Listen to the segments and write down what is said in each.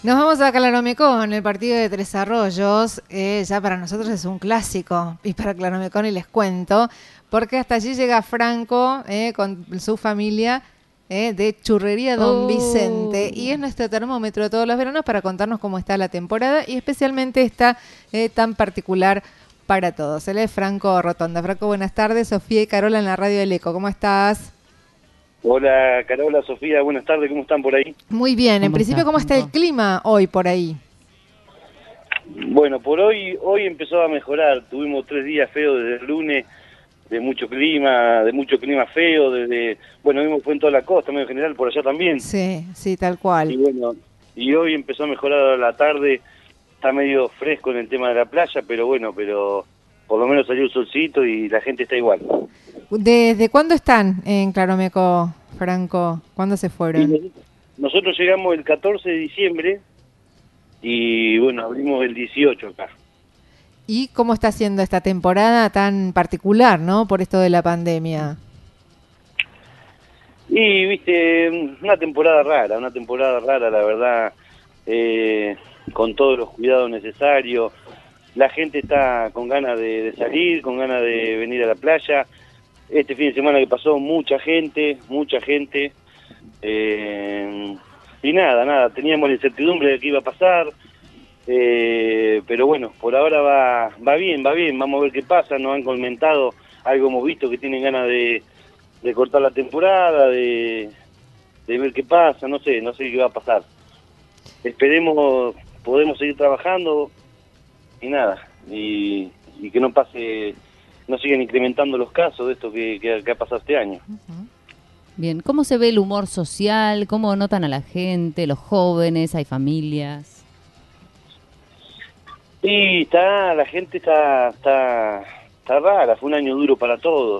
Nos vamos a Claromecón, el partido de Tres Arroyos. Ya para nosotros es un clásico. Y para Claromecón, y les cuento, porque hasta allí llega Franco con su familia de Churrería Don Vicente. Y es nuestro termómetro todos los veranos para contarnos cómo está la temporada y especialmente esta tan particular para todos. Él es Franco Rotonda. Franco, buenas tardes. Sofía y Carola en la radio del Eco. ¿Cómo estás? Hola, Carola, Sofía, buenas tardes, ¿cómo están por ahí? Muy bien, en principio, ¿cómo está el clima hoy por ahí? Bueno, por hoy empezó a mejorar, tuvimos 3 días feos desde el lunes, de mucho clima feo, vimos fue en toda la costa, medio general, por allá también. Sí, tal cual. Y bueno, y hoy empezó a mejorar a la tarde, está medio fresco en el tema de la playa, pero por lo menos salió el solcito y la gente está igual. ¿Desde cuándo están en Claromeco, Franco? ¿Cuándo se fueron? Nosotros llegamos el 14 de diciembre y bueno, abrimos el 18 acá. ¿Y cómo está siendo esta temporada tan particular, no? Por esto de la pandemia. Y viste, una temporada rara, la verdad, con todos los cuidados necesarios. La gente está con ganas de salir, con ganas de venir a la playa. Este fin de semana que pasó, mucha gente. Y nada, teníamos la incertidumbre de qué iba a pasar. Pero bueno, por ahora va bien, vamos a ver qué pasa. Nos han comentado, algo hemos visto, que tienen ganas de cortar la temporada, de ver qué pasa, no sé qué va a pasar. Esperemos, podemos seguir trabajando y nada, y que no pase, no sigan incrementando los casos de esto que ha pasado este año. Bien, ¿cómo se ve el humor social? ¿Cómo notan a la gente, los jóvenes, hay familias? Sí, la gente está rara, fue un año duro para todos,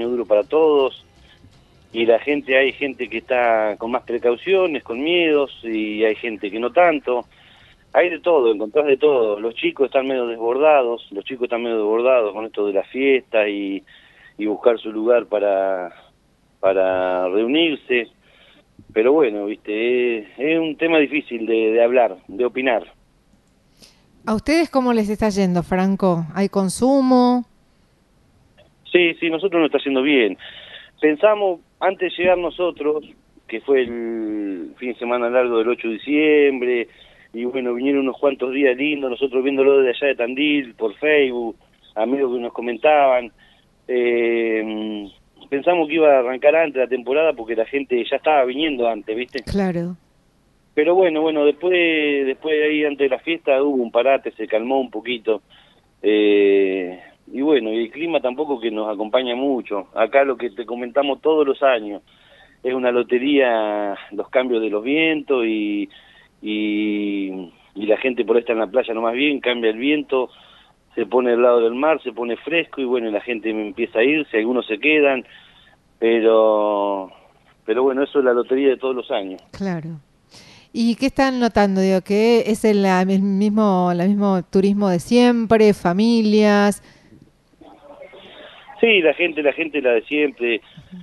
y hay gente que está con más precauciones, con miedos, y hay gente que no tanto. Hay de todo, encontrás de todo. Los chicos están medio desbordados con esto de la fiesta y buscar su lugar para reunirse. Pero bueno, viste, es un tema difícil de hablar, de opinar. ¿A ustedes cómo les está yendo, Franco? ¿Hay consumo? Sí, nosotros nos está yendo bien. Pensamos, antes de llegar nosotros, que fue el fin de semana largo del 8 de diciembre, y bueno, vinieron unos cuantos días lindos, nosotros viéndolo desde allá de Tandil, por Facebook, amigos que nos comentaban. Pensamos que iba a arrancar antes la temporada porque la gente ya estaba viniendo antes, ¿viste? Claro. Pero bueno, después de ahí, antes de la fiesta, hubo un parate, se calmó un poquito. Y bueno, y el clima tampoco que nos acompaña mucho. Acá lo que te comentamos todos los años, es una lotería los cambios de los vientos y la gente por ahí está en la playa nomás bien, cambia el viento, se pone al lado del mar, se pone fresco y bueno, la gente empieza a irse, algunos se quedan, pero bueno, eso es la lotería de todos los años. Claro. ¿Y qué están notando? Digo, que es el mismo turismo de siempre, familias. Sí, la gente la de siempre,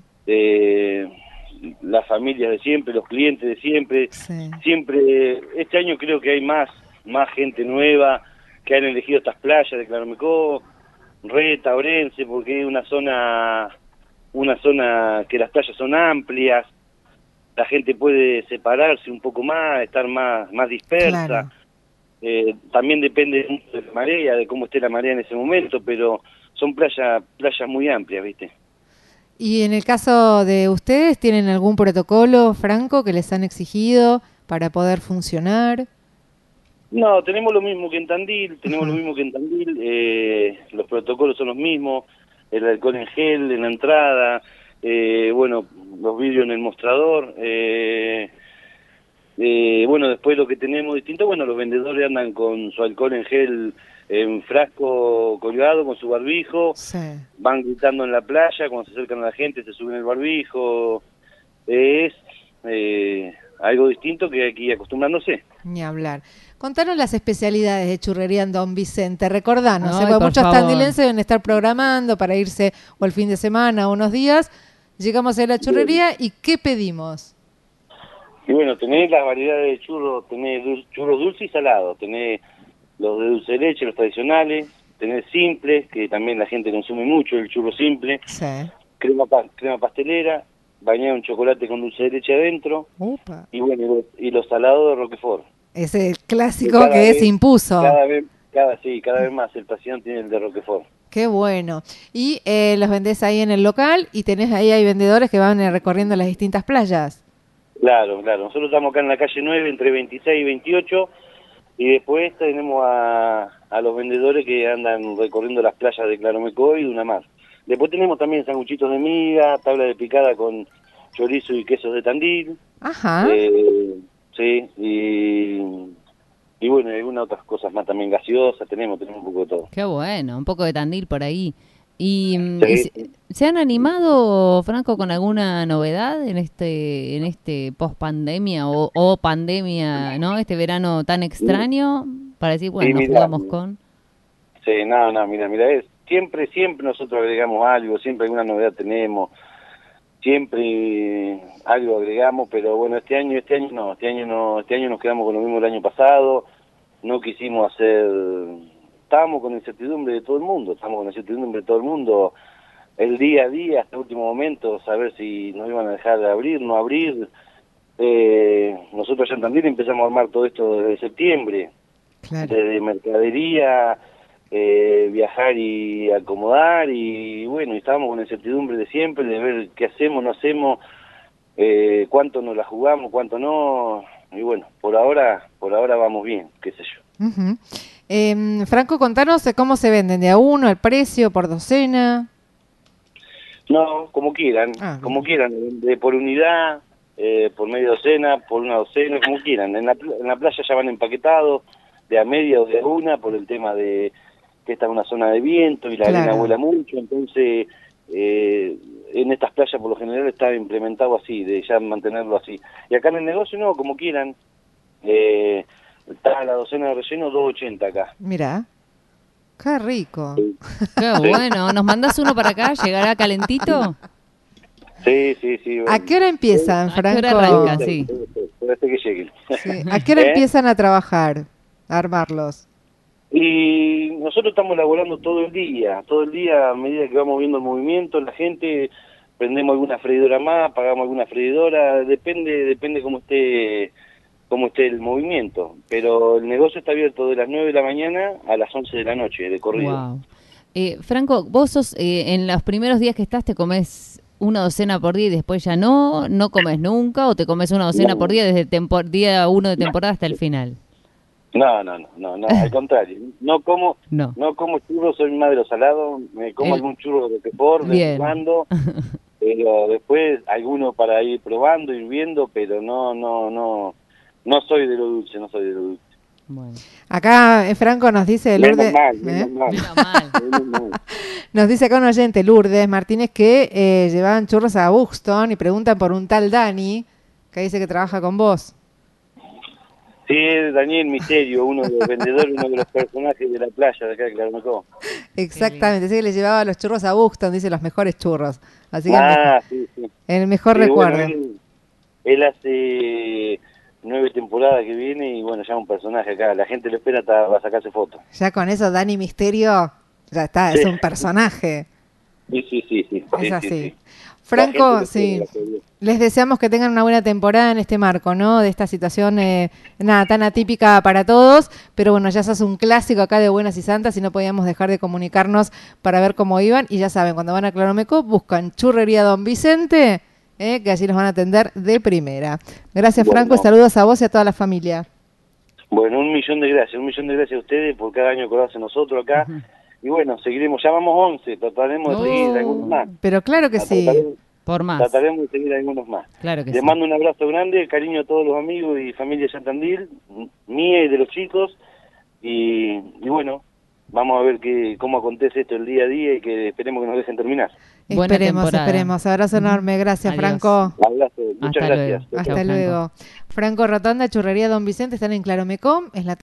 las familias de siempre, los clientes de siempre. Sí. Siempre, este año creo que hay más gente nueva que han elegido estas playas de Claromecó, Reta, Orense, porque es una zona que las playas son amplias, la gente puede separarse un poco más, estar más dispersa. Claro. También depende de la marea, de cómo esté la marea en ese momento, pero son playas muy amplias, ¿viste? Y en el caso de ustedes, ¿tienen algún protocolo, Franco, que les han exigido para poder funcionar? No, tenemos lo mismo que en Tandil, los protocolos son los mismos, el alcohol en gel en la entrada, los vidrios en el mostrador, después lo que tenemos distinto, los vendedores andan con su alcohol en gel en frasco colgado con su barbijo, Sí. Van gritando en la playa, cuando se acercan a la gente se suben el barbijo, es algo distinto que hay que ir acostumbrándose. Ni hablar. Contanos las especialidades de Churrería en Don Vicente, recordanos, porque Por muchos favor. tandilenses deben estar programando para irse o el fin de semana o unos días. Llegamos a la churrería y ¿qué pedimos? Y bueno, tenés las variedades de churros, tenés churros dulces y salados, tenés los de dulce de leche, los tradicionales, tenés simples, que también la gente consume mucho, el churro simple, Sí. crema pastelera, bañado en chocolate con dulce de leche adentro, Upa. y bueno, y los salados de Roquefort. Ese Que clásico cada que vez- se impuso. cada vez más el paciente tiene el de Roquefort. Qué bueno. Y los vendés ahí en el local y tenés ahí hay vendedores que van recorriendo las distintas playas. Claro, claro. Nosotros estamos acá en la calle 9, entre 26 y 28, y después tenemos a los vendedores que andan recorriendo las playas de Claromecó y de Unamar. Después tenemos también sanguchitos de miga, tabla de picada con chorizo y quesos de Tandil, Ajá. sí, y bueno, y algunas otras cosas más también gaseosas, tenemos un poco de todo. Qué bueno, un poco de Tandil por ahí. ¿Y Sí. se han animado, Franco, con alguna novedad en este post pandemia o pandemia, ¿no? Este verano tan extraño para decir, bueno, Sí, nos mirá. jugamos con... Sí, no, mira, siempre nosotros agregamos algo, siempre alguna novedad tenemos, siempre algo agregamos, pero bueno, este año nos quedamos con lo mismo del año pasado, no quisimos estábamos con incertidumbre de todo el mundo, el día a día, hasta el último momento, saber si nos iban a dejar de abrir, no abrir. Nosotros ya en Tandil empezamos a armar todo esto desde septiembre, Claro. desde mercadería, viajar y acomodar, y bueno, y estábamos con la incertidumbre de siempre, de ver qué hacemos, no hacemos, cuánto nos la jugamos, cuánto no, y bueno, por ahora vamos bien, qué sé yo. Ujú. Franco, contanos cómo se venden, de a uno, el precio, por docena. No, como quieran, por unidad, por media docena, por una docena, como quieran. En la playa ya van empaquetados, de a media o de a una, por el tema de que esta es una zona de viento y la Claro. arena vuela mucho, entonces en estas playas por lo general está implementado así, de ya mantenerlo así. Y acá en el negocio no, como quieran, está la docena de relleno 2.80 acá. Mirá. Qué rico. Qué bueno, ¿nos mandás uno para acá? ¿Llegará calentito? Sí. ¿A qué hora empiezan, ¿A qué Franco? hora arranca? Sí. Puede ser que lleguen. Sí. ¿A qué hora ¿Eh? empiezan a trabajar, a armarlos? Y nosotros estamos laborando todo el día a medida que vamos viendo el movimiento, la gente, prendemos alguna freidora más, pagamos alguna freidora, depende cómo esté el movimiento, pero el negocio está abierto de las 9 de la mañana a las 11 de la noche, de corrido. Wow. Franco, vos sos, en los primeros días que estás te comes una docena por día y después ya no comes nunca, o te comes una docena No. por día desde día 1 de temporada hasta el final. No, al contrario, no como churros, soy más de los salados, me como algún churro de Roquefort de vez en Bien. cuando, pero después alguno para ir probando, ir viendo, pero no soy de lo dulce, Bueno. Acá Franco nos dice Lourdes, Menos mal. Menos mal. nos dice acá un oyente, Lourdes Martínez, que llevaban churros a Buxton y preguntan por un tal Dani, que dice que trabaja con vos. Sí, es Daniel Misterio, uno de los vendedores, uno de los personajes de la playa de acá de Claromecó. Exactamente, dice que le llevaba los churros a Buxton, dice los mejores churros. Así que Sí. el mejor Sí, recuerdo. bueno, él hace 9 temporadas que viene y bueno, ya es un personaje acá, la gente lo espera hasta para sacarse fotos. Ya con eso Dani Misterio ya está, Sí. es un personaje. Sí. Es así. Sí. Franco, La gente sí. lo espera, Les deseamos que tengan una buena temporada en este marco, ¿no? De esta situación nada tan atípica para todos, pero bueno, ya sos un clásico acá de Buenas y Santas y no podíamos dejar de comunicarnos para ver cómo iban. Y ya saben, cuando van a Claromecó, buscan Churrería Don Vicente, que allí los van a atender de primera. Gracias, Bueno. Franco, y saludos a vos y a toda la familia. Bueno, un millón de gracias a ustedes por cada año que lo hacen nosotros acá. Y bueno, seguiremos, ya vamos 11, trataremos de seguir algunos más. Pero claro que sí. Por más. Trataremos de seguir algunos más. Claro que Les sí. mando un abrazo grande, el cariño a todos los amigos y familia de Santandil, mía y de los chicos. Y bueno, vamos a ver cómo acontece esto el día a día y que esperemos que nos dejen terminar. Buena Esperemos, temporada. esperemos. Abrazo enorme. Gracias, Adiós. Franco. Abrazo, muchas Hasta gracias. luego. Hasta Chau, luego. Franco Rotonda, Churrería Don Vicente, están en Claromecó. Es la